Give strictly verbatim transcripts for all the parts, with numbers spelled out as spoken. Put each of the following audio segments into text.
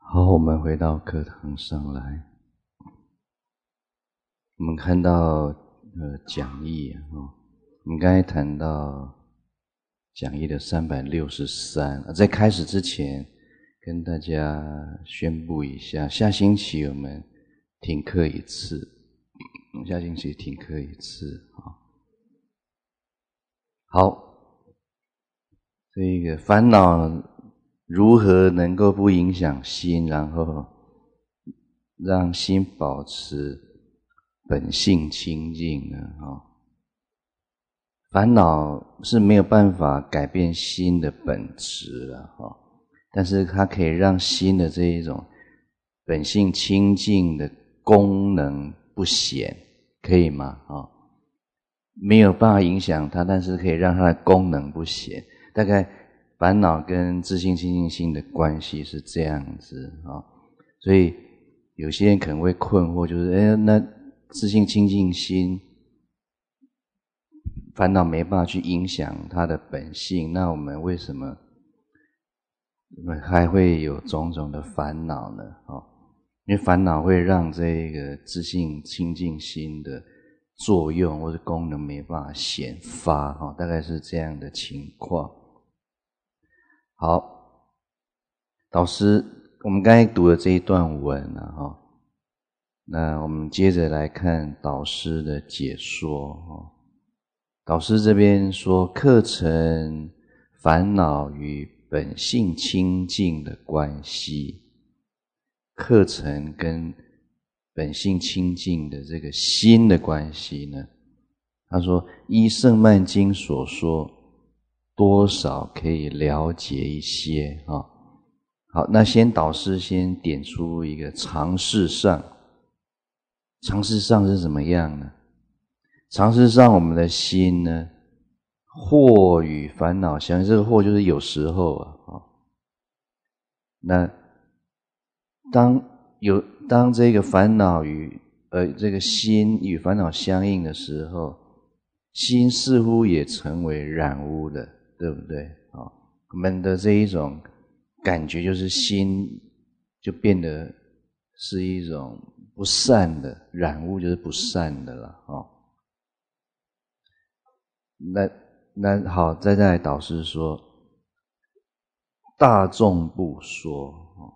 好，我们回到课堂上来。我们看到呃讲义啊、哦，我们刚才谈到讲义的三百六十三。在开始之前，跟大家宣布一下，下星期我们停课一次，下星期停课一次啊。好，这个烦恼如何能够不影响心，然后让心保持本性清净呢？哦，烦恼是没有办法改变心的本质啊，哦，但是它可以让心的这一种本性清净的功能不显，可以吗？哦，没有办法影响它，但是可以让它的功能不显。大概烦恼跟自性清净心的关系是这样子啊，哦，所以有些人可能会困惑，就是哎，那自性清净心烦恼没办法去影响它的本性，那我们为什么我们还会有种种的烦恼呢？哦，因为烦恼会让这个自性清净心的作用或者功能没办法显发，哦，大概是这样的情况。好，导师，我们刚才读的这一段文啊，哦，那我们接着来看导师的解说哦。导师这边说，课程烦恼与本性清净的关系，课程跟本性清净的这个心的关系呢，他说依圣曼经所说，多少可以了解一些啊。好，那先导师先点出一个常识上，常识上是怎么样呢？常识上我们的心呢，惑与烦恼相应，这个惑就是有时候啊，哦，那当有当这个烦恼与呃这个心与烦恼相应的时候，心似乎也成为染污的，对不对？哦，我们的这一种感觉就是心就变得是一种不善的，染污就是不善的了哦。那那好，再再来导师说，大众部说，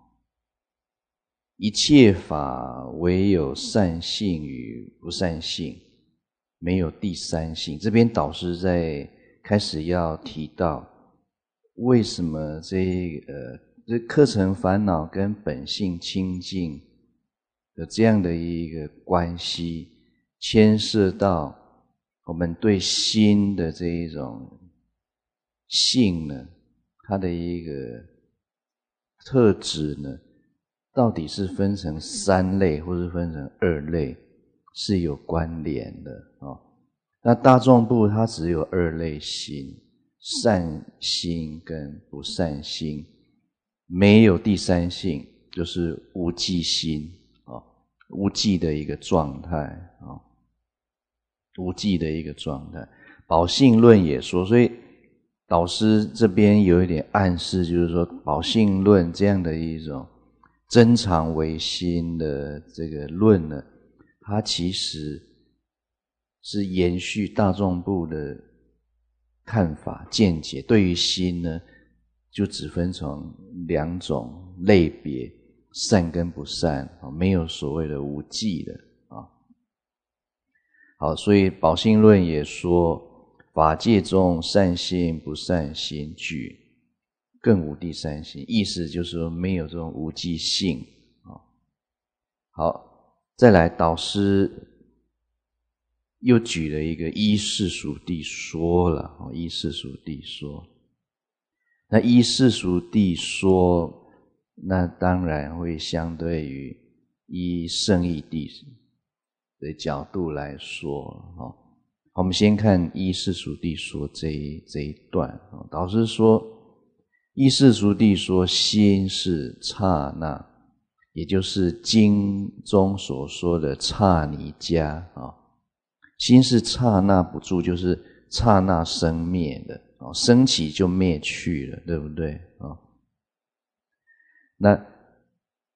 一切法唯有善性与不善性，没有第三性。这边导师在开始要提到，为什么这呃这课程烦恼跟本性清净的这样的一个关系，牵涉到我们对心的这一种性呢，它的一个特质呢，到底是分成三类或是分成二类，是有关联的哦。那大众部它只有二类心，善心跟不善心，没有第三性，就是无记心哦，无记的一个状态哦，无记的一个状态。宝性论也说，所以导师这边有一点暗示，就是说宝性论这样的一种真常唯心的这个论呢，它其实是延续大众部的看法见解，对于心呢就只分成两种类别，善跟不善，没有所谓的无记的啊。好，所以宝性论也说，法界中善心不善心俱，更无第三性，意思就是说没有这种无记性啊。好，再来导师又举了一个依世俗谛说了，依世俗谛说。那依世俗谛说，那当然会相对于依圣义谛的角度来说哦。我们先看依世俗谛说这一这一段哦。导师说，依世俗谛说，心是刹那，也就是经中所说的刹尼迦啊。心是刹那不住，就是刹那生灭的，升起就灭去了，对不对？那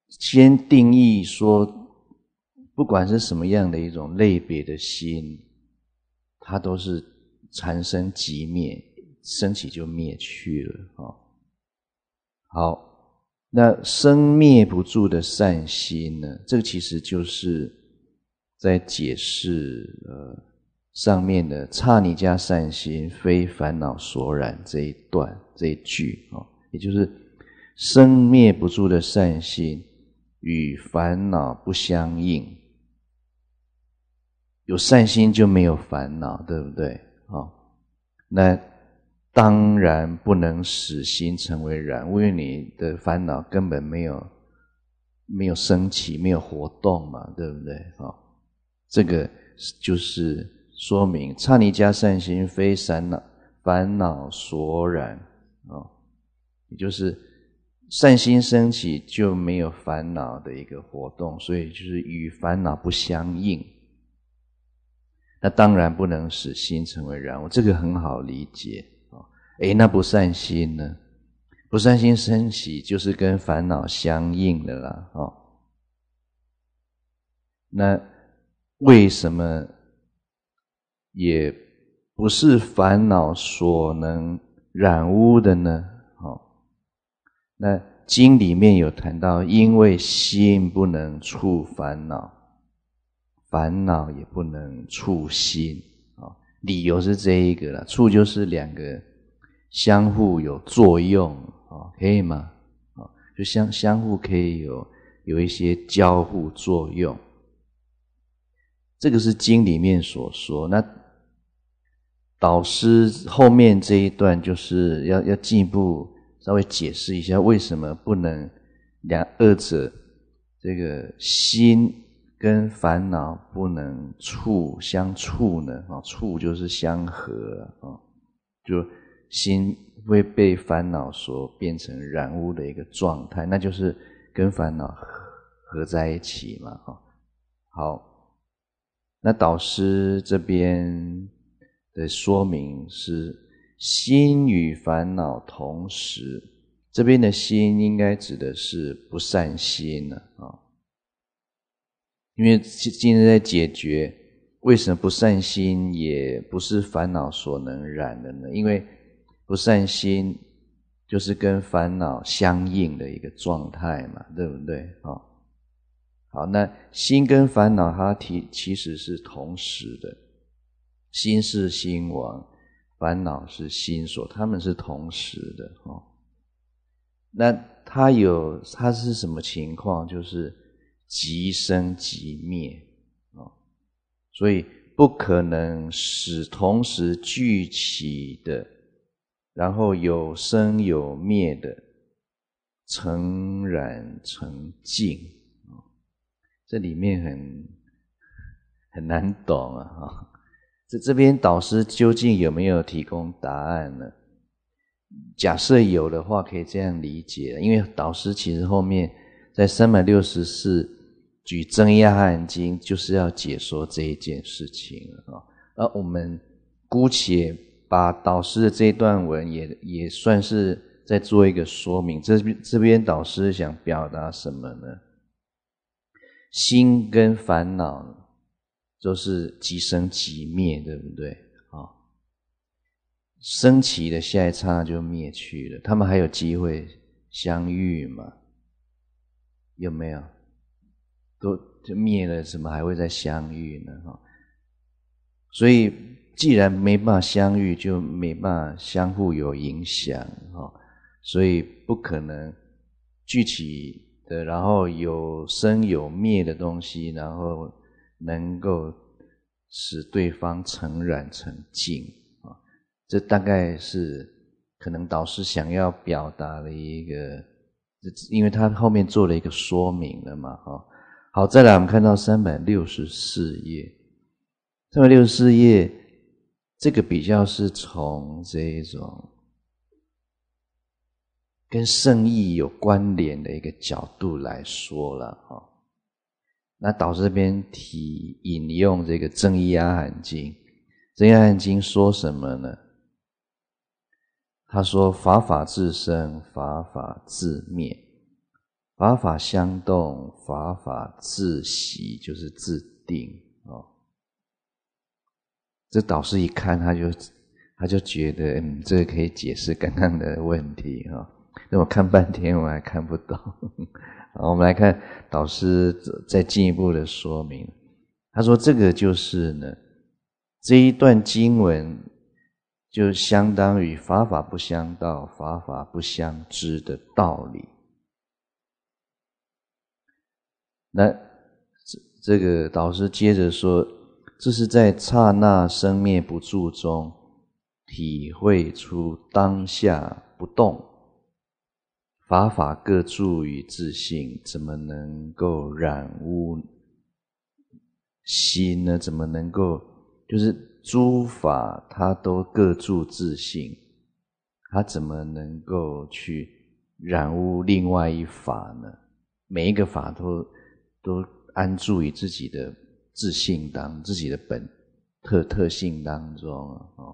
先定义说，不管是什么样的一种类别的心，它都是产生即灭，升起就灭去了。哦，好，那生灭不住的善心呢？这个其实就是在解释呃上面的刹尼迦善心非烦恼所染这一段这一句哦，也就是生灭不住的善心与烦恼不相应，有善心就没有烦恼，对不对？哦，那当然不能使心成为染，因为你的烦恼根本没有没有升起，没有活动嘛，对不对？哦，这个就是说明刹尼迦善心非烦恼烦恼所染，哦，也就是善心升起就没有烦恼的一个活动，所以就是与烦恼不相应。那当然不能使心成为染污，这个很好理解。诶，那不善心呢？不善心升起就是跟烦恼相应的啦。哦，那为什么也不是烦恼所能染污的呢？哦，那经里面有谈到，因为心不能触烦恼，烦恼也不能触心。哦，理由是这一个啦，触就是两个相互有作用，哦，可以吗？哦，就相相互可以有有一些交互作用。这个是经里面所说。那导师后面这一段就是要要进一步稍微解释一下，为什么不能两二者这个心跟烦恼不能触相触呢？哦，触就是相合啊，就心会被烦恼所变成染污的一个状态，那就是跟烦恼合在一起嘛。好，那导师这边的说明是心与烦恼同时，这边的心应该指的是不善心了啊，因为今天在解决为什么不善心也不是烦恼所能染的呢？因为不善心就是跟烦恼相应的一个状态嘛，对不对？哦，好，那心跟烦恼它其实是同时的，心是心王，烦恼是心所，它们是同时的。哦，那它有它是什么情况？就是即生即灭，哦，所以不可能使同时聚起的，然后有生有灭的成染成净。这里面很很难懂啊。这这边导师究竟有没有提供答案呢？假设有的话，可以这样理解，因为导师其实后面在三百六十四举增一阿含经就是要解说这一件事情了。而我们姑且把导师的这一段文也也算是在做一个说明。这边这边导师想表达什么呢？心跟烦恼都是即生即灭，对不对？哦，升起的下一刹那就灭去了，他们还有机会相遇吗？有没有？都就灭了，怎么还会再相遇呢？哦，所以既然没办法相遇，就没办法相互有影响。哦，所以不可能聚起的，然后有生有灭的东西，然后能够使对方成染成净啊，这大概是可能导师想要表达的一个，因为他后面做了一个说明了嘛。好，再来我们看到三百六十四页，三百六十四页这个比较是从这一种跟圣意有关联的一个角度来说了。那导师这边提引用这个增一阿含经，增一阿含经说什么呢？他说法法自生，法法自灭， 法法相动，法法自息，就是自定哦。这导师一看，他就他就觉得，嗯，这个可以解释刚刚的问题哈。那我看半天，我还看不懂。好，我们来看导师再进一步的说明。他说，这个就是呢，这一段经文就相当于法法不相道，法法不相知的道理。那这个导师接着说，这是在刹那生灭不住中体会出当下不动，法法各住于自性，怎么能够染污心呢？怎么能够就是诸法它都各住自性，它怎么能够去染污另外一法呢？每一个法都都安住于自己的自性当自己的本特特性当中哦。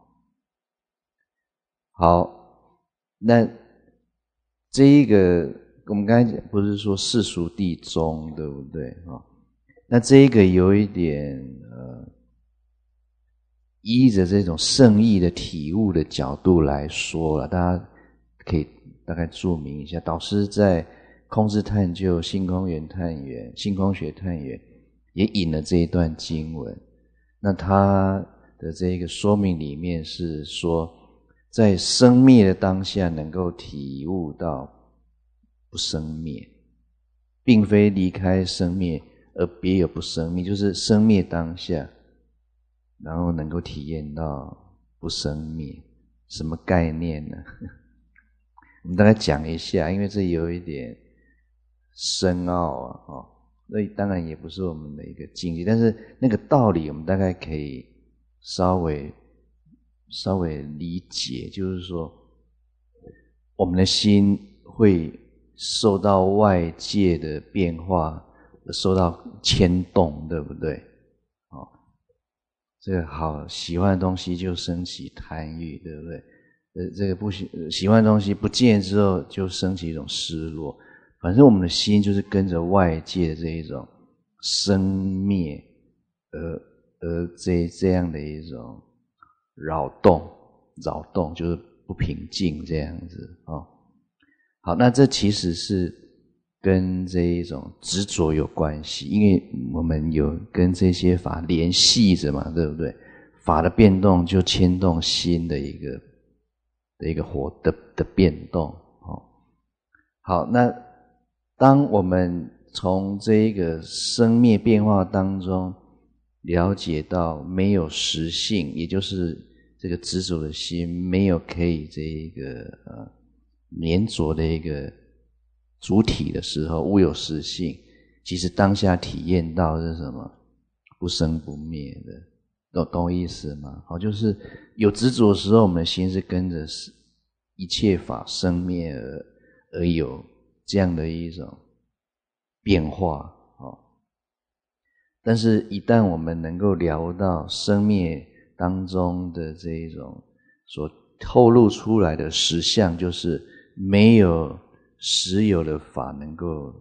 好，那这一个我们刚才讲不是说世俗谛宗，对不对啊？那这一个有一点呃，依着这种圣意的体悟的角度来说了，大家可以大概注明一下。导师在空智探究、性空源探源、性空学探源也引了这一段经文。那他的这个说明里面是说，在生灭的当下能够体悟到不生灭，并非离开生灭而别有不生灭，就是生灭当下然后能够体验到不生灭。什么概念呢？我们大概讲一下，因为这有一点深奥啊，哦，那当然也不是我们的一个境界，但是那个道理我们大概可以稍微稍微理解，就是说我们的心会受到外界的变化受到牵动，对不对？哦，这个好喜欢的东西就升起贪欲，对不对？呃，这个不喜喜欢的东西不见之后就升起一种失落。反正我们的心就是跟着外界的这一种生灭而而这这样的一种扰动，扰动就是不平静这样子哦。好，那这其实是跟这一种执着有关系，因为我们有跟这些法联系着嘛，对不对？法的变动就牵动心的一个的一个活的的变动哦。好，那当我们从这一个生灭变化当中了解到没有实性，也就是这个执着的心没有可以这一个呃粘着的一个主体的时候，无有实性，其实当下体验到的是什么？不生不灭的，懂懂我意思吗？好，就是有执着的时候，我们的心是跟着一切法生灭而而有这样的一种变化哦。但是一旦我们能够聊到生灭当中的这一种所透露出来的实相，就是没有实有的法能够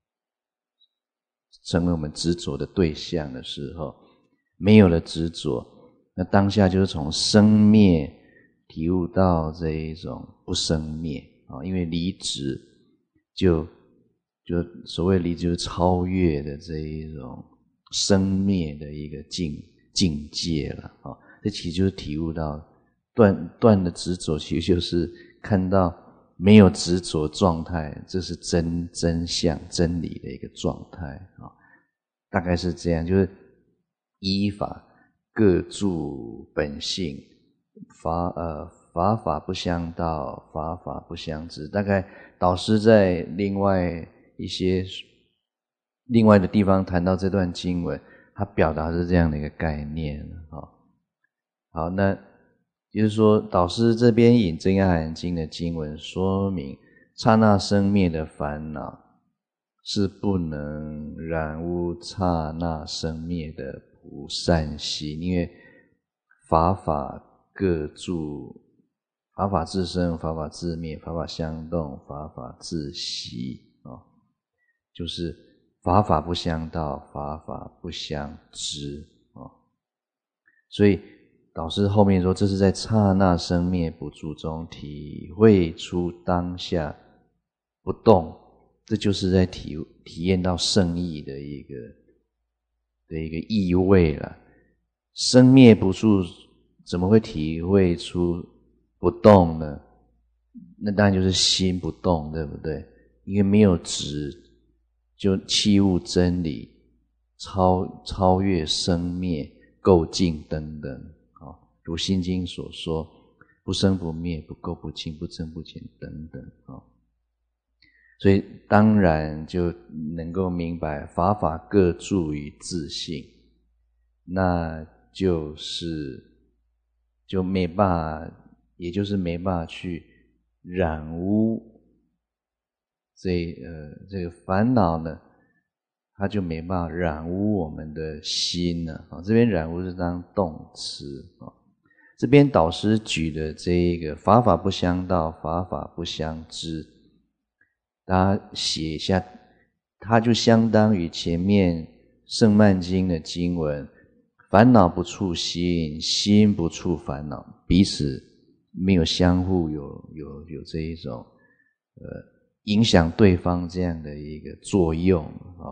成为我们执着的对象的时候，没有了执着，那当下就是从生灭体悟到这一种不生灭啊，因为离执就就所谓离执就是超越的这一种生灭的一个境境界了啊。这其实就是体悟到断断的执着，其实就是看到没有执着状态，这是真真相真理的一个状态啊，大概是这样，就是依法各住本性，法呃法法不相道，法法不相知。大概导师在另外一些另外的地方谈到这段经文，他表达是这样的一个概念啊。好，那就是说，导师这边引《真言含经》的经文说明，刹那生灭的烦恼是不能染污刹那生灭的不善心，因为法法各住，法法自生，法法自灭，法法相动，法法自息啊。 就是法法不相道，法法不相知啊。所以导师后面说，这是在刹那生灭不住中体会出当下不动，这就是在体体验到圣意的一个的一个意味了。生灭不住怎么会体会出不动呢？那当然就是心不动，对不对？因为没有执，就器物真理，超超越生灭、垢净等等。啊，如《心经》所说，不生不灭，不垢不净，不增不减等等。啊，所以当然就能够明白法法各住于自性，那就是就没办法，也就是没办法去染污这呃这个烦恼呢，它就没办法染污我们的心了啊。这边染污是当动词啊。这边导师举的这一个法法不相道，法法不相知，大家写一下，它就相当于前面圣曼经的经文，烦恼不触心，心不触烦恼，彼此没有相互有有有这一种呃影响对方这样的一个作用啊。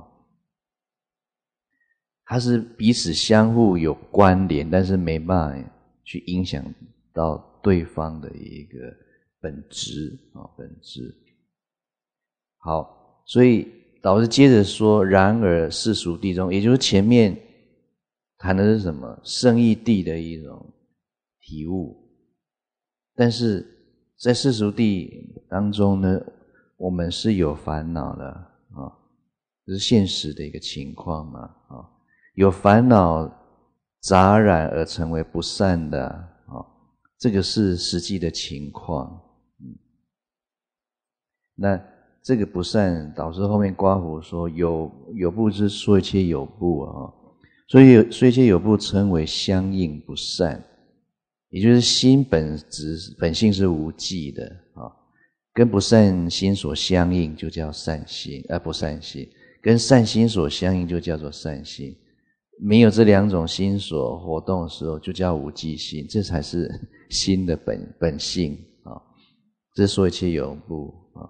它是彼此相互有关联，但是没办法去影响到对方的一个本质啊本质。好，所以导师接着说，然而世俗谛中，也就是前面谈的是什么？圣义谛的一种体悟。但是在世俗谛当中呢，我们是有烦恼的啊，这是现实的一个情况嘛啊，有烦恼杂染而成为不善的啊，这个是实际的情况。嗯，那这个不善，导师后面刮胡说有有部之说一切有部啊，所以说一切有部称为相应不善，也就是心本质本性是无记的啊，跟不善心所相应就叫善心，而、呃、不善心，跟善心所相应就叫做善心。没有这两种心所活动的时候，就叫无记心，这才是心的本本性啊。这说一切有部啊。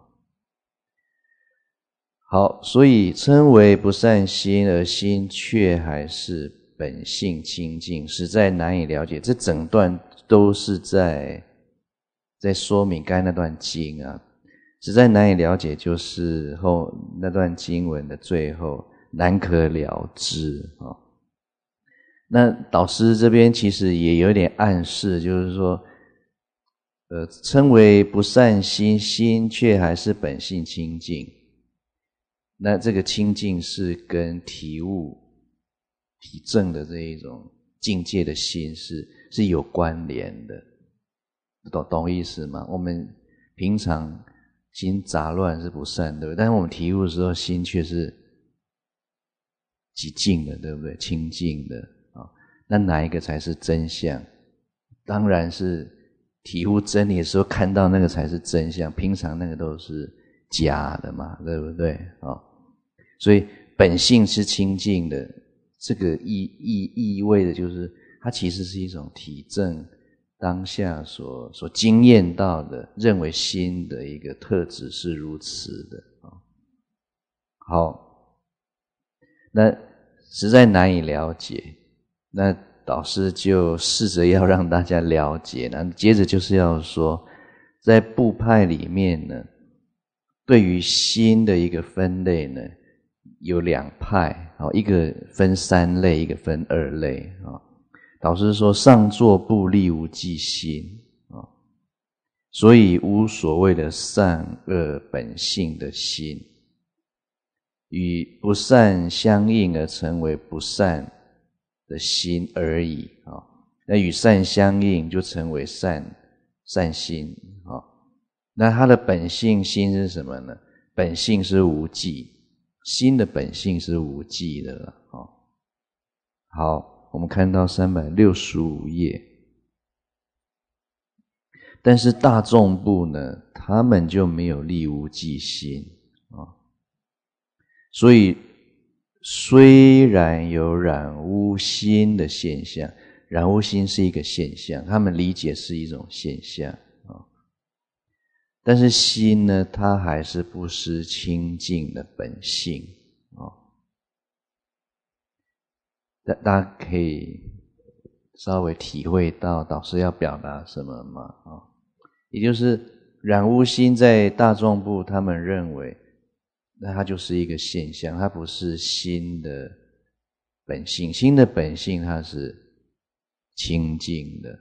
好，所以称为不善心，而心却还是本性清净，实在难以了解。这整段都是在在说明刚才那段经啊，实在难以了解，就是后那段经文的最后难可了知啊。那导师这边其实也有点暗示，就是说，呃，称为不善心，心却还是本性清净。那这个清净是跟体悟、体证的这一种境界的心是是有关联的，懂懂意思吗？我们平常心杂乱是不善，对不对？但是我们体悟的时候，心却是极净的，对不对？清净的啊，那哪一个才是真相？当然是体悟真理的时候看到那个才是真相，平常那个都是假的嘛，对不对啊？所以本性是清净的，这个意意意味的就是它其实是一种体证当下所所经验到的，认为心的一个特质是如此的啊。好，那实在难以了解，那导师就试着要让大家了解，那接着就是要说，在部派里面呢，对于心的一个分类呢，有两派，一个分三类，一个分二类。导师说上座部立无记心，所以无所谓的善恶本性的心，与不善相应而成为不善的心而已。那与善相应就成为善善心。那它的本性心是什么呢？本性是无记，心的本性是无记的了。好，我们看到三百六十五页。但是大众部呢，他们就没有立无记心啊。 所以虽然有染污心的现象，染污心是一个现象，他们理解是一种现象，但是心呢，它还是不失清净的本性。大大家可以稍微体会到导师要表达什么吗？也就是染污心在大众部他们认为那它就是一个现象，它不是心的本性，心的本性它是清净的，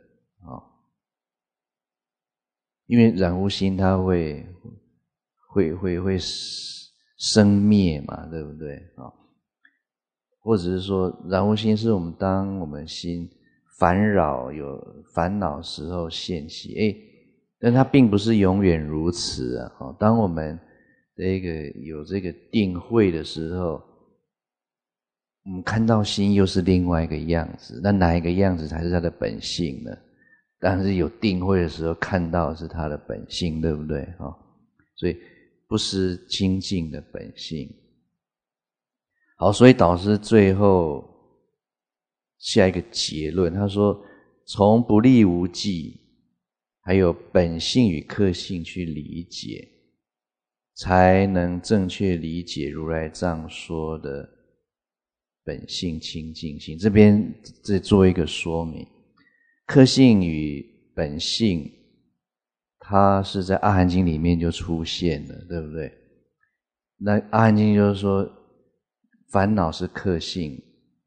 因为染污心它会会会会生灭嘛，对不对？或者是说染污心是我们当我们心烦扰有烦恼时候现起，诶，但它并不是永远如此啊。当我们这个有这个定慧的时候，我们看到心又是另外一个样子，那哪一个样子才是它的本性呢？当然是有定慧的时候看到的是它的本性，对不对？所以不失清净的本性。好，所以导师最后下一个结论，他说从不立无记还有本性与客性去理解，才能正确理解如来藏说的本性清净性。这边再做一个说明，客性与本性它是在阿含经里面就出现了，对不对？那阿含经就是说烦恼是客性，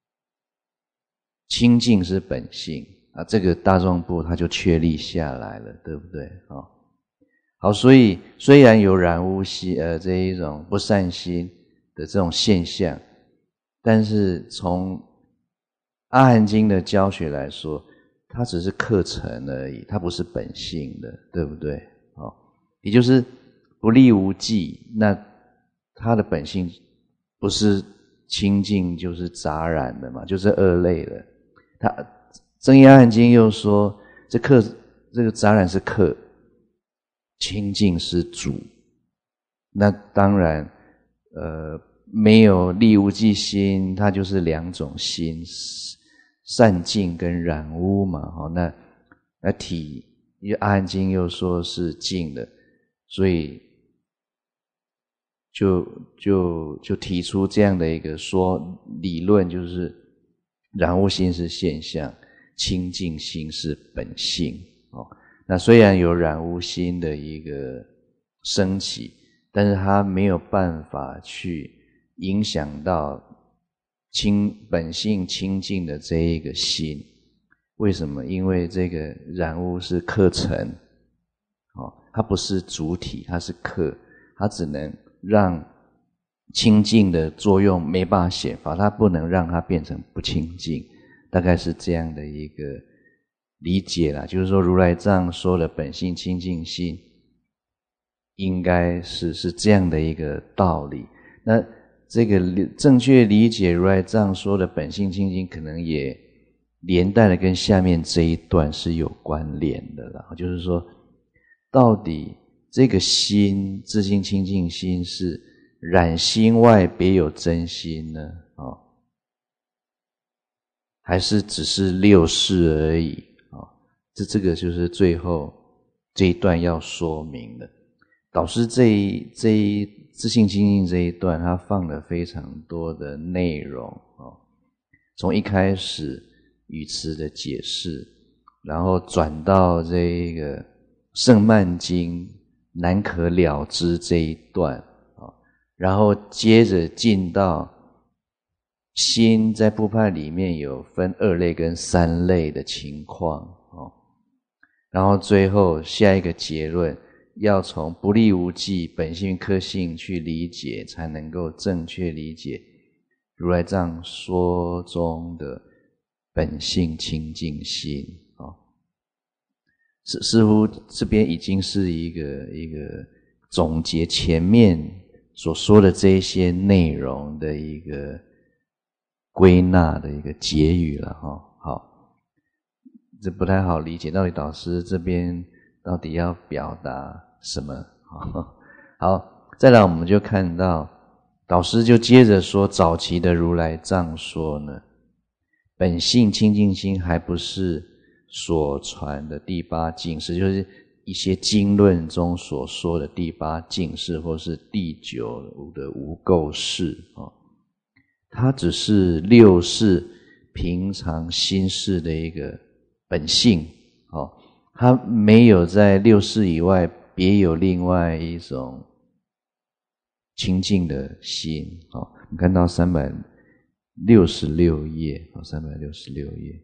清净是本性啊，这个大众部它就确立下来了，对不对？哦，好，所以虽然有染污心呃这一种不善心的这种现象，但是从阿含经的教学来说，它只是课程而已，它不是本性的，对不对？哦，也就是不立无记，那它的本性不是清净就是杂染的嘛，就是二类的。他增一阿含经又说，这客这个杂染是客，清净是主。那当然，呃，没有立无记心，它就是两种心，善净跟染污嘛。好，那那体，因为阿含经又说是净的，所以就就就提出这样的一个说理论，就是染污心是现象，清净心是本性。哦，那虽然有染污心的一个升起，但是它没有办法去影响到清本性清净的这一个心。为什么？因为这个染污是客尘，哦，它不是主体，它是客，它只能让清净的作用没办法显发，它不能让它变成不清净，大概是这样的一个理解啦。就是说如来藏说的本性清净心，应该是是这样的一个道理。那这个正确理解如来藏说的本性清净，可能也连带的跟下面这一段是有关联的啦。就是说到底这个心自性清净心是染心外别有真心呢？哦，还是只是六事而已？哦，这这个就是最后这一段要说明的。导师这一这一自性清净这一段，他放了非常多的内容，哦，从一开始语词的解释，然后转到这个圣曼经难可了知这一段，然后接着进到心在部派里面有分二类跟三类的情况，然后最后下一个结论，要从不立无记本性客性去理解，才能够正确理解如来藏说中的本性清净心。似似乎这边已经是一个一个总结前面所说的这些内容的一个归纳的一个结语了哈。好，这不太好理解，到底导师这边到底要表达什么？好，再来我们就看到导师就接着说，早期的如来藏说呢，本性清净心还不是所传的第八境识，就是一些经论中所说的第八境识，或是第九的无垢识啊，它只是六识平常心识的一个本性啊，它没有在六识以外别有另外一种清净的心啊。我们看到三百六十六页啊，三百六十六页。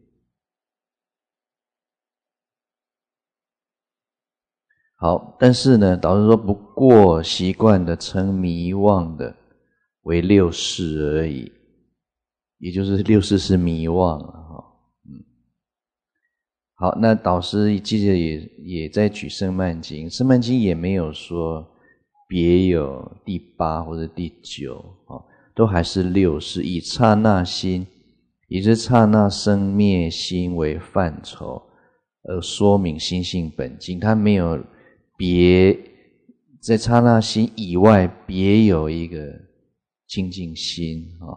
好，但是呢，导师说不过习惯的称迷妄的为六识而已，也就是六识是迷妄了哈。嗯，好，那导师记得也也在举圣曼经，圣曼经也没有说别有第八或者第九啊，都还是六识，以刹那心，也是刹那生灭心为范畴而说明心性本净，它没有别在刹那心以外别有一个清净心啊。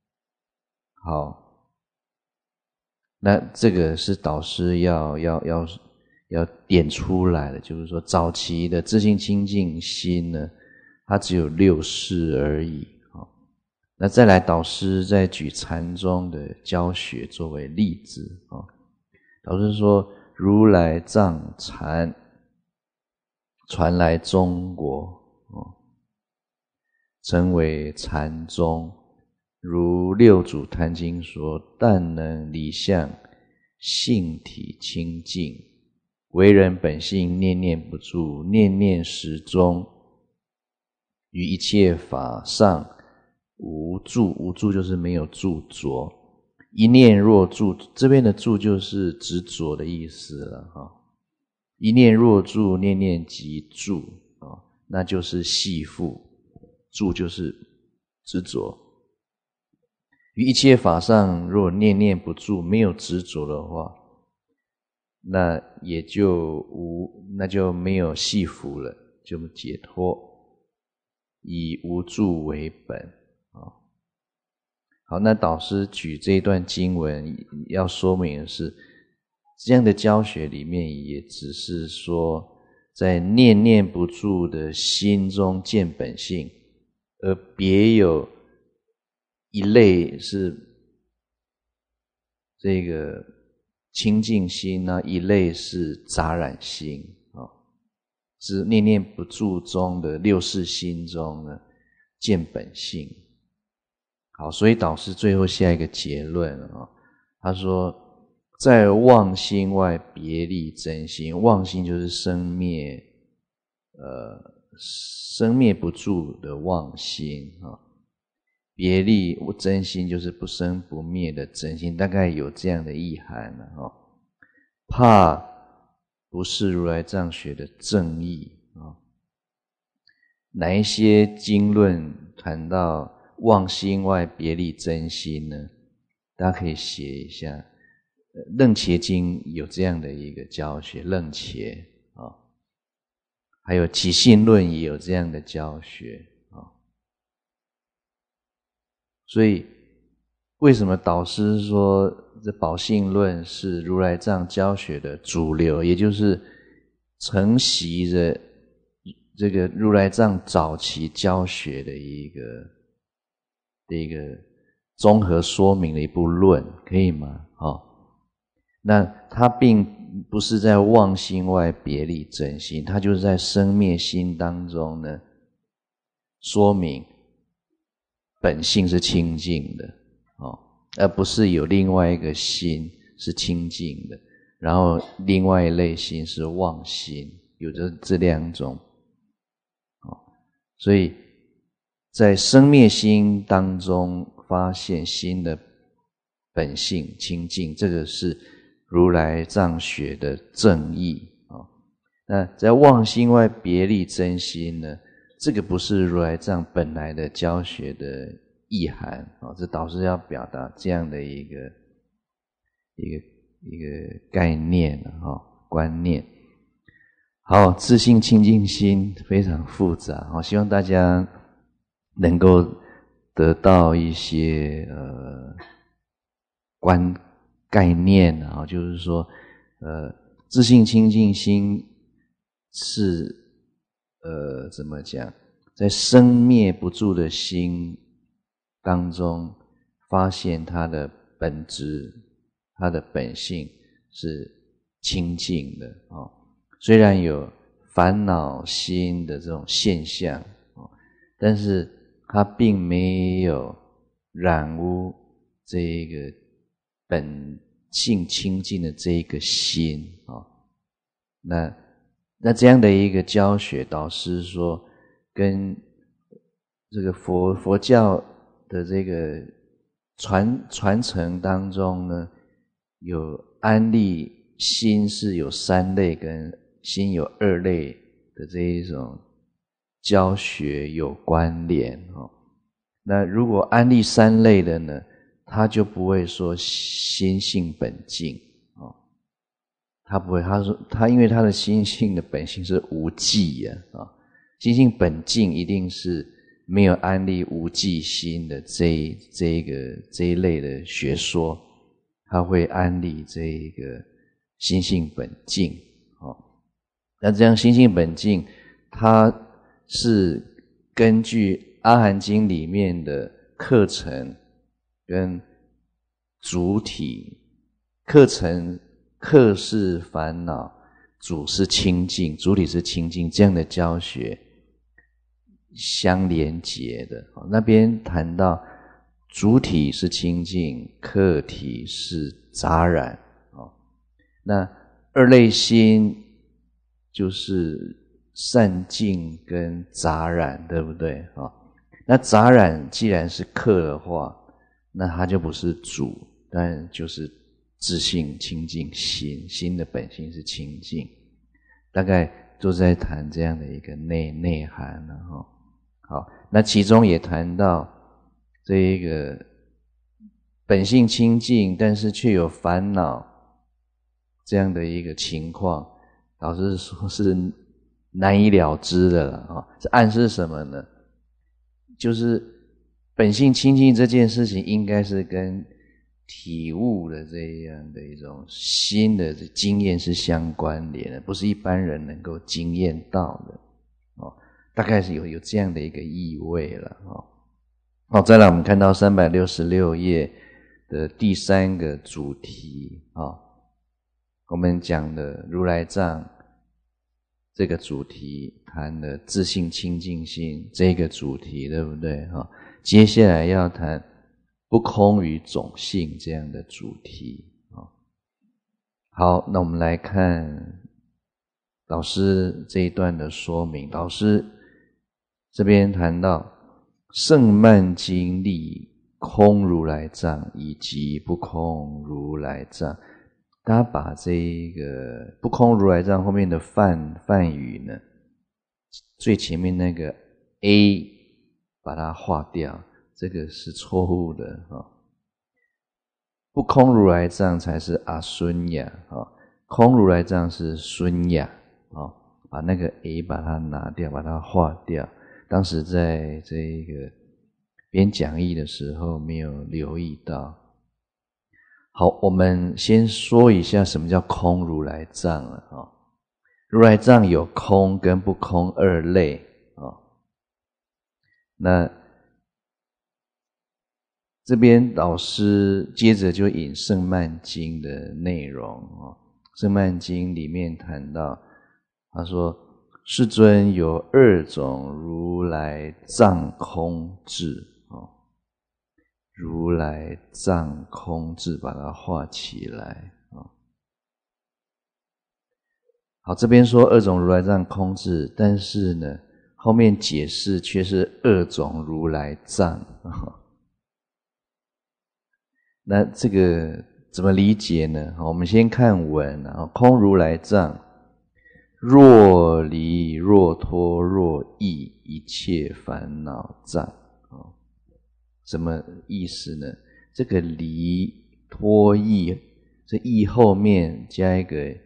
好，那这个是导师要要要要点出来的，就是说早期的自性清净心呢，它只有六识而已啊。那再来，导师再举禅宗的教学作为例子啊。导师说，如来藏禅传来中国，成为禅宗，如六祖坛经说，但能离相，性体清净，为人本性念念不住，念念时中，于一切法上无住，无住就是没有著着，一念若住，这边的住就是执着的意思了哈。一念若住，念念即住啊，那就是系缚，住就是执着。于一切法上，若念念不住，没有执着的话，那也就无，那就没有系缚了，就解脱，以无住为本啊。好，那导师举这一段经文要说明的是，这样的教学里面也只是说，在念念不住的心中见本性，而别有一类是这个清净心啊，一类是杂染心啊，是念念不住中的六识心中呢见本性。好，所以导师最后下一个结论啊，他说，在妄心外别立真心，妄心就是生灭，呃，生灭不住的妄心啊。别立真心就是不生不灭的真心，大概有这样的意涵了啊。怕不是如来藏学的正义啊。哪一些经论谈到妄心外别立真心呢？大家可以写一下。楞伽经有这样的一个教学，楞伽啊，还有起信论也有这样的教学啊。所以为什么导师说这宝性论是如来藏教学的主流，也就是承袭着这个如来藏早期教学的一个的一个综合说明的一部论，可以吗？哦，那它并不是在妄心外别立真心，它就是在生灭心当中呢，说明本性是清净的哦，而不是有另外一个心是清净的，然后另外一类心是妄心，有着这两种哦，所以在生灭心当中发现心的本性清净，这个是如来藏学的正义啊。那在妄心外别立真心呢，这个不是如来藏本来的教学的意涵啊。这导师要表达这样的一个一个一个概念啊，观念。好，自性清净心非常复杂，希望大家能够得到一些呃观概念啊，就是说呃自性清净心是呃怎么讲，在生灭不住的心当中发现它的本质，它的本性是清净的啊。虽然有烦恼心的这种现象啊，但是它并没有染污这一个本性清净的这一个心啊。那那这样的一个教学，导师说跟这个佛佛教的这个传传承当中呢，有安立心是有三类跟心有二类的这一种教学有关联哦。那如果安立三类的呢，他就不会说心性本净哦，他不会，他说他因为他的心性的本性是无记呀啊，心性本净一定是没有安立无记心的这一这一个这一类的学说，他会安立这一个心性本净哦。那这样心性本净，它是根据阿含经里面的课程跟主体，课程课是烦恼，主是清净，主体是清净，这样的教学相连结的。那边谈到主体是清净，客体是杂染。那二类心就是善净跟杂染，对不对？那杂染既然是客的话，那它就不是主，但就是自性清净心，心的本性是清净，大概都在谈这样的一个内内涵了哈。好，那其中也谈到这一个本性清净，但是却有烦恼这样的一个情况，老师说是难以了知的了啊。这暗示什么呢？就是本性清净这件事情应该是跟体悟的这样的一种新的经验是相关联的，不是一般人能够经验到的哦。大概是有有这样的一个意味了哦。好，再来我们看到三百六十六页的第三个主题啊，我们讲的如来藏这个主题，谈的自性清净心这个主题，对不对哈？接下来要谈不空与种性这样的主题啊。好，那我们来看老师这一段的说明。老师这边谈到圣曼经立空如来藏以及不空如来藏，他把这一个不空如来藏后面的梵梵语呢，最前面那个 A 把它划掉，这个是错误的啊。不空如来藏才是阿孙雅啊，空如来藏是孙雅啊，把那个 A 把它拿掉，把它划掉。当时在这个编讲义的时候没有留意到。好，我们先说一下什么叫空如来藏了啊。如来藏有空跟不空二类啊。那这边老师接着就引圣曼经的内容啊。圣曼经里面谈到，他说世尊有二种如来藏空智啊。如来藏空智，把它画起来啊。好，这边说二种如来藏空智，但是呢，后面解释却是二种如来藏啊。那这个怎么理解呢？我们先看文啊，空如来藏，若离若脱若异一切烦恼障。什么意思呢？这个离脱异，这异后面加一个，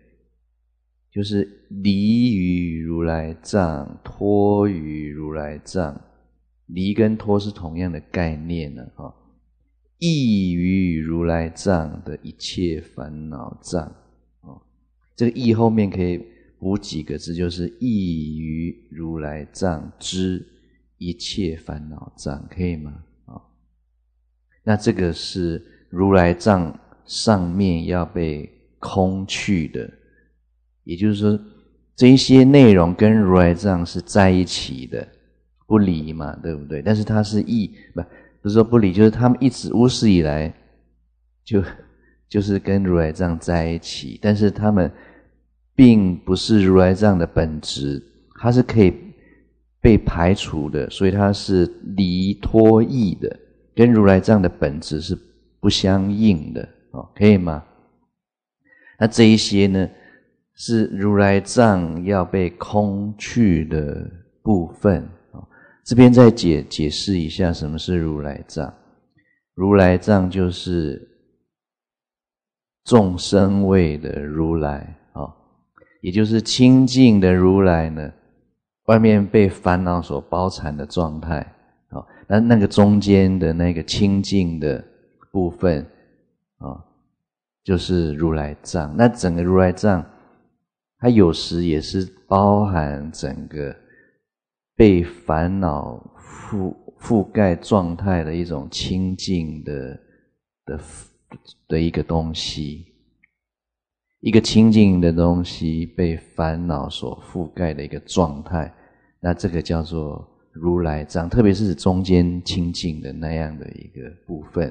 就是离于如来藏，脱于如来藏， 离跟脱是同样的概念呢、啊、异于如来藏的一切烦恼障、啊、这个异后面可以补几个字，就是异于如来藏之一切烦恼障，可以吗？啊，那这个是如来藏上面要被空去的，也就是说这一些内容跟如来藏是在一起的，不离嘛，对不对？但是它是异，不不是说不离，就是他们一直无始以来就就是跟如来藏在一起，但是他们并不是如来藏的本质，它是可以被排除的，所以它是离脱异的，跟如来藏的本质是不相应的，哦，可以吗？那这一些呢，是如来藏要被空去的部分。这边再解解释一下什么是如来藏。如来藏就是众生位的如来，也就是清净的如来呢，外面被烦恼所包缠的状态。那那个中间的那个清净的部分就是如来藏。那整个如来藏它有时也是包含整个被烦恼覆覆盖状态的一种清净的的的一个东西，一个清净的东西被烦恼所覆盖的一个状态，那这个叫做如来藏，特别是中间清净的那样的一个部分。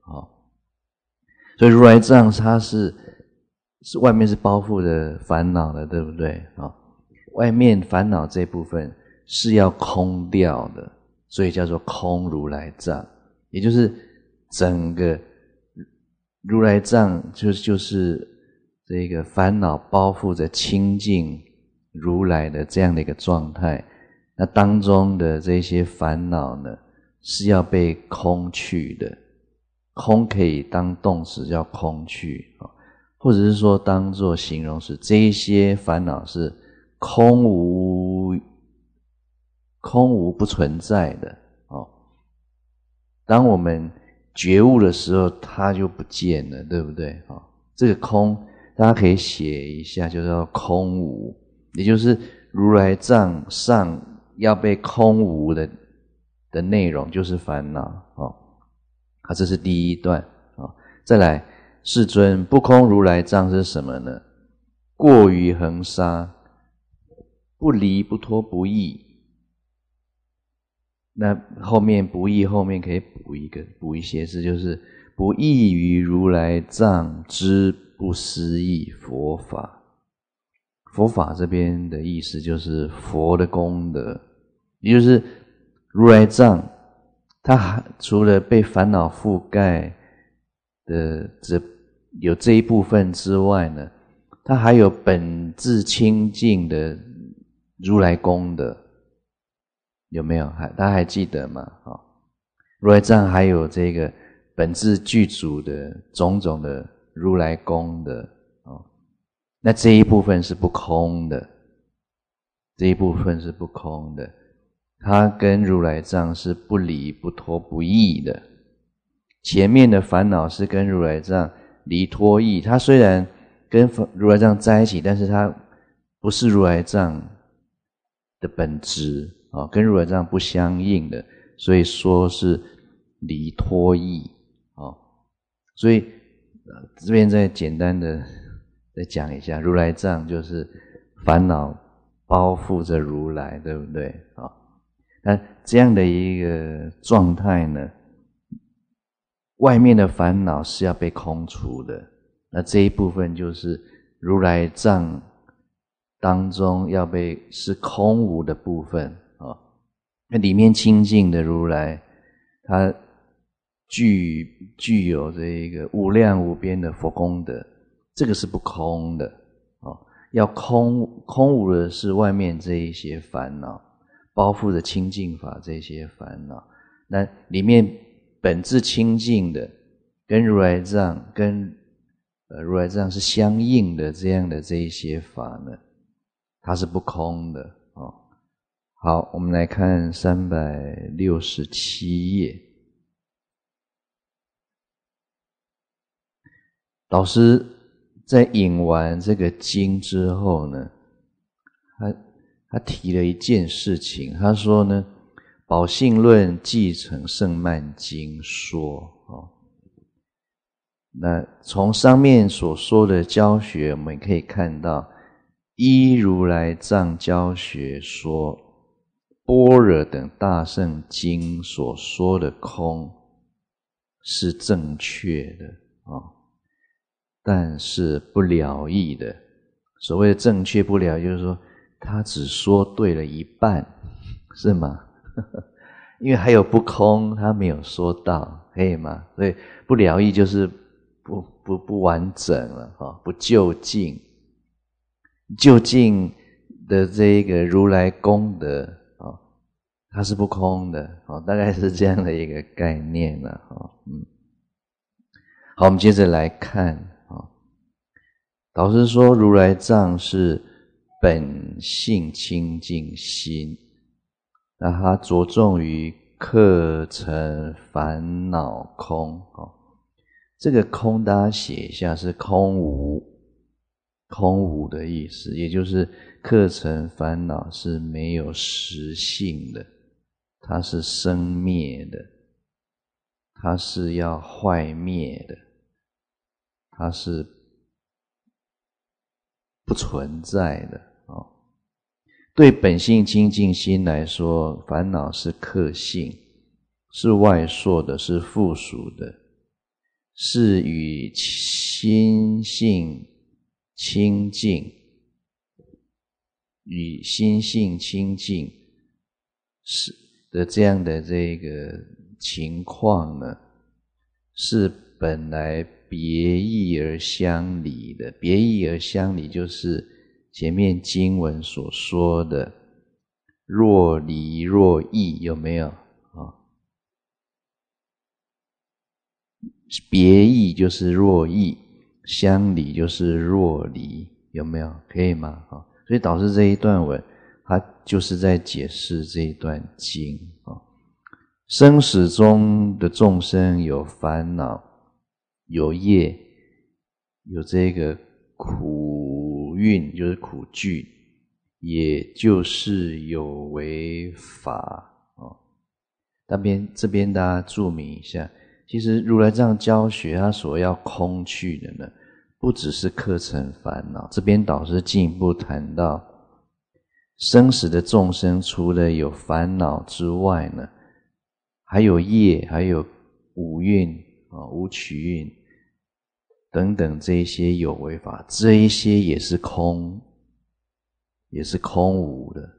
所以如来藏它是是外面是包覆的烦恼的，对不对？外面烦恼这部分是要空掉的，所以叫做空如来藏，也就是整个如来藏就就是这个烦恼包覆着清净如来的这样的一个状态。那当中的这些烦恼呢，是要被空去的。空可以当动词叫空去，或者是说当作形容词，这一些烦恼是空无空无不存在的。当我们觉悟的时候它就不见了，对不对？这个空大家可以写一下，就叫空无，也就是如来藏上要被空无的的内容就是烦恼。啊，这是第一段。再来，世尊，不空如来藏是什么呢？过于恒沙，不离不脱不异。那后面不异后面可以补一个补一些字，就是不异于如来藏之不思议佛法。佛法这边的意思就是佛的功德，也就是如来藏它除了被烦恼覆盖的这有这一部分之外呢，它还有本自清净的如来功德，有没有？还大家还记得吗？如来藏还有这个本自具足的种种的如来功德，那这一部分是不空的，这一部分是不空的。它跟如来藏是不离不脱不异的。前面的烦恼是跟如来藏离脱异，它虽然跟如来藏在一起，但是它不是如来藏的本质，跟如来藏不相应的，所以说是离脱异。所以这边再简单的再讲一下，如来藏就是烦恼包覆着如来，对不对？那这样的一个状态呢，外面的烦恼是要被空除的，那这一部分就是如来藏当中要被是空无的部分。那里面清净的如来，它具具有这一个无量无边的佛功德，这个是不空的。要空空无的是外面这一些烦恼包覆着清净法这些烦恼，那里面本质清净的跟如来藏跟呃如来藏是相应的这样的这一些法呢，它是不空的。哦， 好，我们来看三百六十七页。导师在引完这个经之后呢，他他提了一件事情，他说呢，宝性论继承圣曼经说哦。那从上面所说的教学，我们可以看到，依如来藏教学说，般若等大圣经所说的空是正确的哦。但是不了义的，所谓的正确不了义，就是说他只说对了一半，是吗？因为还有不空，他没有说到，可以吗？所以不了义就是不不不完整了哈，不究竟。究竟的这个如来功德啊，它是不空的啊，大概是这样的一个概念了啊。嗯，好，我们接着来看。导师说如来藏是本性清净心，那它着重于客尘烦恼空。这个空大家写一下，是空无，空无的意思，也就是客尘烦恼是没有实性的，它是生灭的，它是要坏灭的，它是不存在的哦。对本性清净心来说，烦恼是客性，是外铄的，是附属的，是与心性清净，与心性清净是的这样的这个情况呢，是本来别异而相离的。别异而相离就是前面经文所说的若离若异，有没有啊？别异就是若异，相离就是若离，有没有？可以吗？所以导师这一段文，他就是在解释这一段经。生死中的众生有烦恼，有业，有这个苦运，就是苦具，也就是有为法。这边这边大家注明一下，其实如来藏教学他所要空去的呢，不只是客尘烦恼。这边导师进一步谈到，生死的众生除了有烦恼之外呢，还有业，还有五蕴、五取蕴等等，这一些有为法，这一些也是空，也是空无的。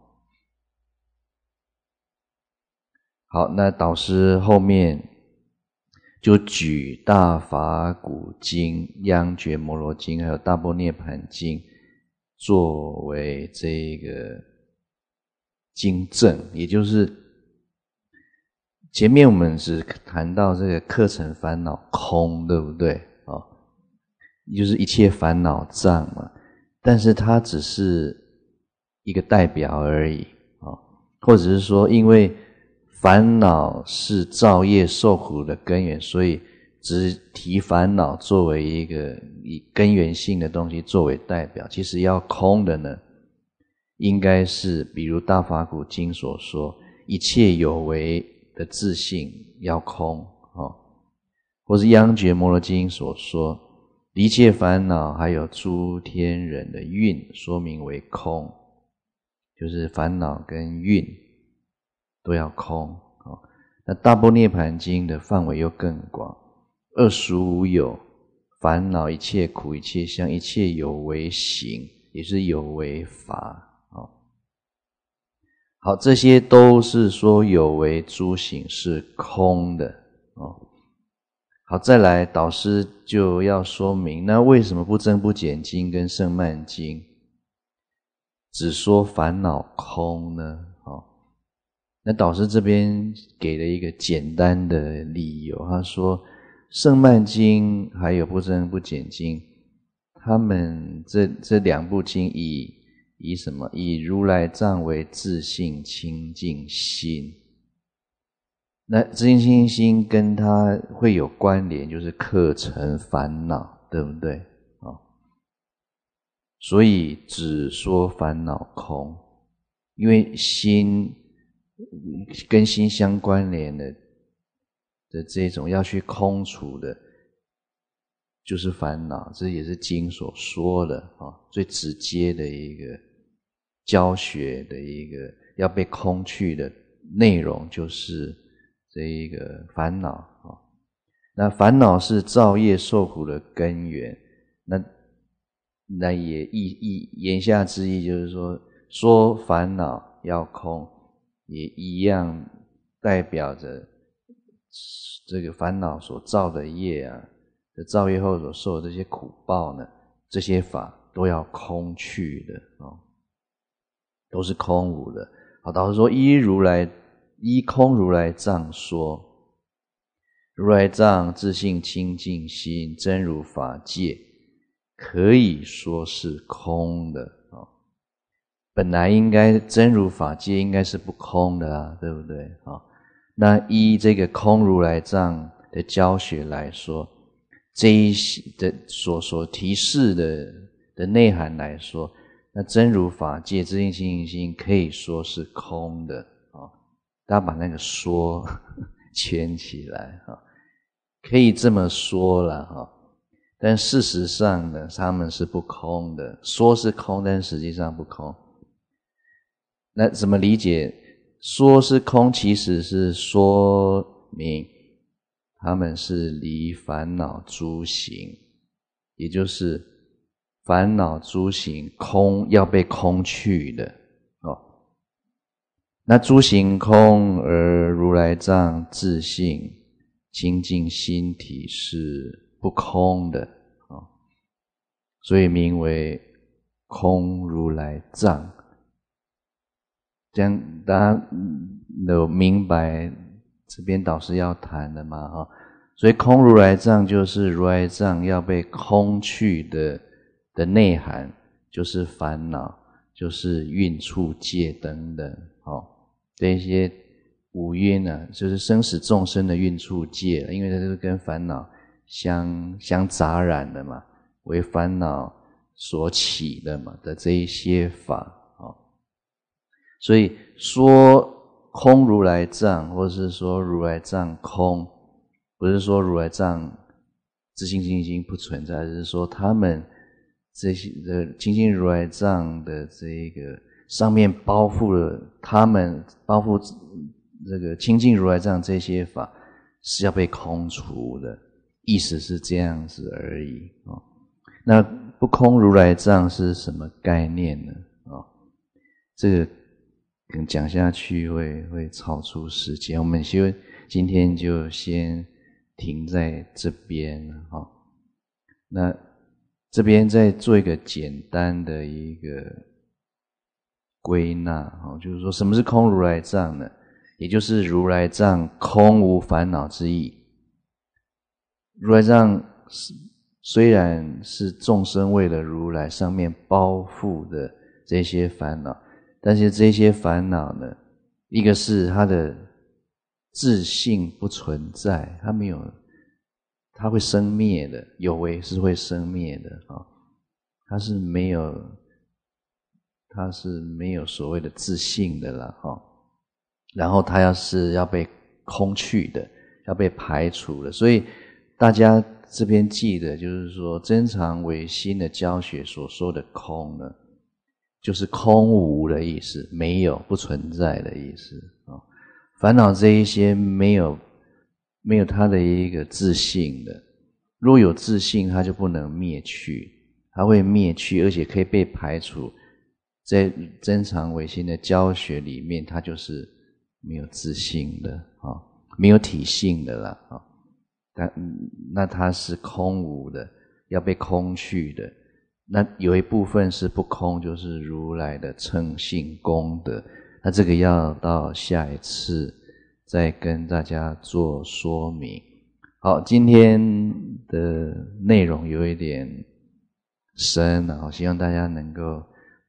好，那导师后面就举大法鼓经、央觉摩罗经还有大般涅盘经作为这个经证，也就是前面我们只谈到这个客尘烦恼空，对不对？哦，就是一切烦恼障嘛，但是它只是一个代表而已，哦，或者是说因为烦恼是造业受苦的根源，所以只提烦恼作为一个以根源性的东西作为代表。其实要空的呢，应该是比如大法鼓经所说，一切有为的自性要空，哦，或是央觉摩罗经所说，一切烦恼还有诸天人的运说明为空，就是烦恼跟运都要空。那大般涅盘经的范围又更广，二十五有，烦恼一切苦一切相一切有为行，也是有为法。好，这些都是说有为诸行是空的。好，再来导师就要说明，那为什么不增不减经跟圣曼经只说烦恼空呢？那导师这边给了一个简单的理由，他说圣曼经还有不增不减经，他们这这两部经以以什么？以如来藏为自性清净心。那自性清净心跟它会有关联，就是客尘烦恼，对不对？哦，所以只说烦恼空，因为心跟心相关联的的这种要去空除的，就是烦恼，这也是经所说的啊，最直接的一个教学的一个要被空去的内容，就是这一个烦恼啊。那烦恼是造业受苦的根源，那那也意意言下之意就是说，说烦恼要空，也一样代表着这个烦恼所造的业啊，造业后所受的这些苦报呢，这些法都要空去的哦，都是空无的。好，导师说依如来依空如来藏说，如来藏自性清净心，真如法界，可以说是空的哦。本来应该真如法界应该是不空的啊，对不对？哦，那依这个空如来藏的教学来说，这一的所所提示的的内涵来说，那真如法界自性清净心可以说是空的啊。大家把那个说圈起来哈，可以这么说了哈。但事实上呢，他们是不空的，说是空，但实际上不空。那怎么理解？说是空，其实是说明他们是离烦恼诸行，也就是烦恼诸行空要被空去的哦。那诸行空而如来藏自性清净心体是不空的哦，所以名为空如来藏。这样大家有明白这边导师要谈的吗？哈，所以空如来藏就是如来藏要被空去的的内涵，就是烦恼，就是蕴处界等等，哦，这些五蕴啊，就是生死众生的蕴处界，因为它是跟烦恼相相杂染的嘛，为烦恼所起的嘛的这一些法。所以说空如来藏，或是说如来藏空，不是说如来藏自性清净心不存在，而是说他们这些的清净如来藏的这个上面包覆了他们包覆这个清净如来藏这些法是要被空除的，意思是这样子而已哦。那不空如来藏是什么概念呢？哦，这个讲下去会会超出时间，我们就今天就先停在这边哈。那这边再做一个简单的一个归纳哈，就是说什么是空如来藏呢？也就是如来藏空无烦恼之意。如来藏虽然是众生为了如来上面包覆的这些烦恼，但是这些烦恼呢，一个是他的自性不存在，他没有，他会生灭的，有为是会生灭的啊，他是没有，他是没有所谓的自性的啦哈。然后他要是要被空去的，要被排除的，所以大家这边记得，就是说真常唯心的教学所说的空呢，就是空无的意思，没有不存在的意思啊。烦恼这一些没有没有它的一个自性的，若有自性，它就不能灭去，它会灭去，而且可以被排除。在真常唯心的教学里面，它就是没有自性的啊，没有体性的啦啊。但那它是空无的，要被空去的。那有一部分是不空，就是如来的称性功德。那这个要到下一次再跟大家做说明。好，今天的内容有一点深啊，希望大家能够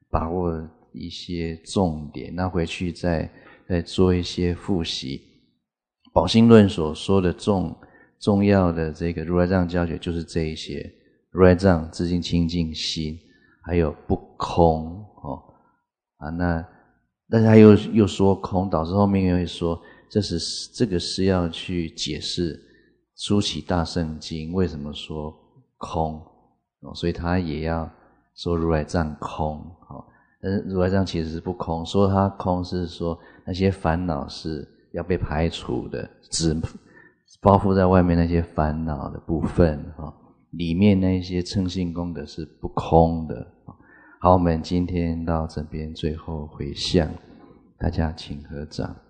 把握一些重点，那回去再再做一些复习。宝心论所说的重重要的这个如来藏教学就是这一些：如来藏、自性清净心，还有不空哦啊。那但是他又又说空，导致后面又会说，这是这个是要去解释书起大乘经为什么说空哦，所以他也要说如来藏空哦。但是如来藏其实是不空，说它空是说那些烦恼是要被排除的，只包覆在外面那些烦恼的部分啊，里面那些称性功德是不空的。好，我们今天到这边最后回向，大家请合掌。